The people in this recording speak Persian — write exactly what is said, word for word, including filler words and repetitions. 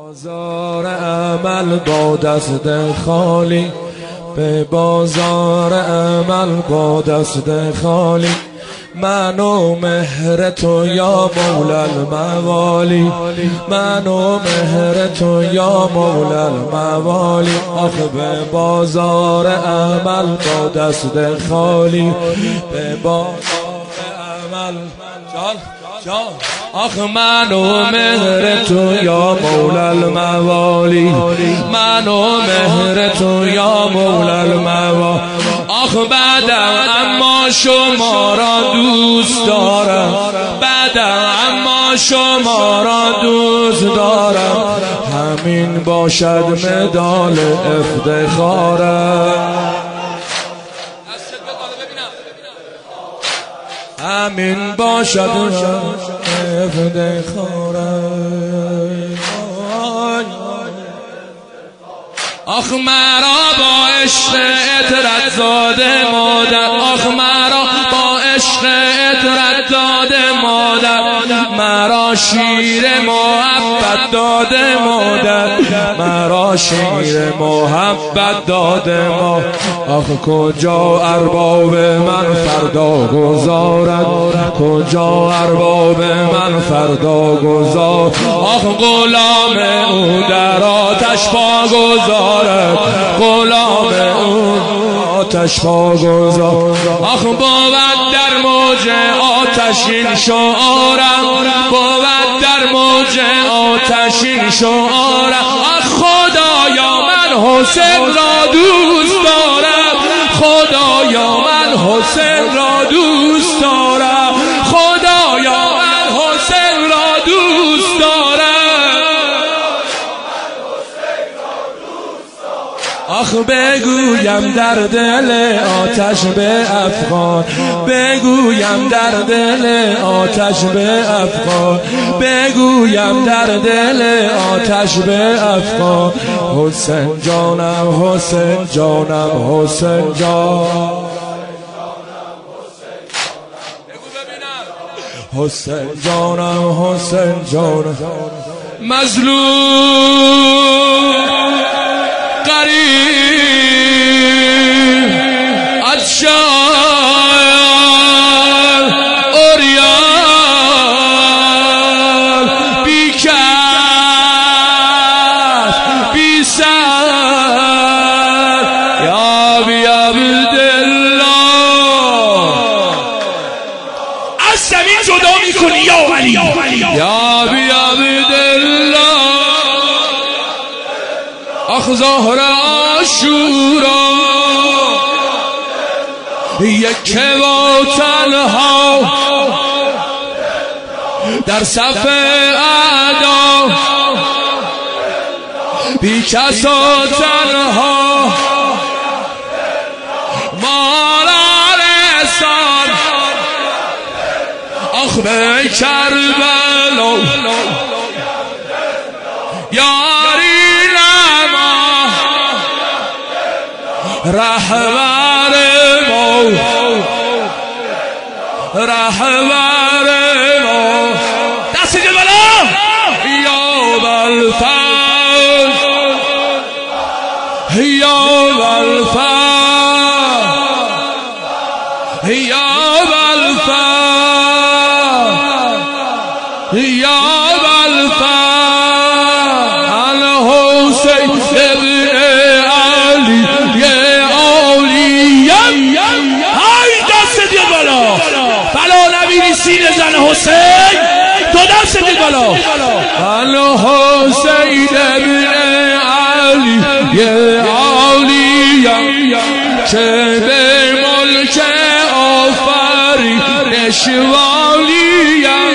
بازار عمل با دست خالی، به بازار عمل با دست خالی، من و مهر تو یا مولا الموالی، من و مهر تو یا مولا الموالی. آخه به بازار عمل با دست خالی، به بازار عمل جان جان آخ من و مهر تو یا مولا الموالی، من و مهر تو یا مولا الموالی. آخ بعدم اما شما را دوست دارم، بعدم اما شما را دوست دارم، همین باشد مدال افتخارم، همین باشد افتخارم. آخ مرا با عشق اطرت زاده مادر، آخ مرا با عشق اطرت داده مادر، مرا شیر محبت داده مادر، مرا شیر محبت داده ما. آخ کجا ارباب من فردا گذارد، کجا ارباب من فردا گذارد. آخ غلام او در آتش پا گذارد، غلام او آتش پا گذارد. آخ بود در موج آتشین شعارم، بود در موج آتشین شعارم. آخ خدایا من حسین را دوست دارم، خدایا من حسین را دوست دارم، خدایا من حسین را دوست دارم. آخ بگویم در دل آتش به افغان، بگویم در دل آتش به افغان، بگویم در دل آتش به افغان. حسین جانم حسین جانم حسین جان، حسین جانم حسین جانم. مظلوم قریب عطشان عریان بی کس بی سر، یا بی عبدالله از زمین جدا میکنی یا علی، یا بی عبدالله. آخ ظهر عاشورا یک و تنها در صف اعدا، بی کس و تنها مالا رسان. آخ به کربلا یاری نما، رهبر ما رهبر ما. دست دیگه بالا یا بالفضل یا بالفضل یا بالفضل یا بالفضل. الحسین ابن علی یه عالیه. های دست دیگه بالا بلا نبینی سینه زن حسین، دو دست دیگه بالا. الحسین ابن علی یه عالیه، چه به ملک آفرینش والیه.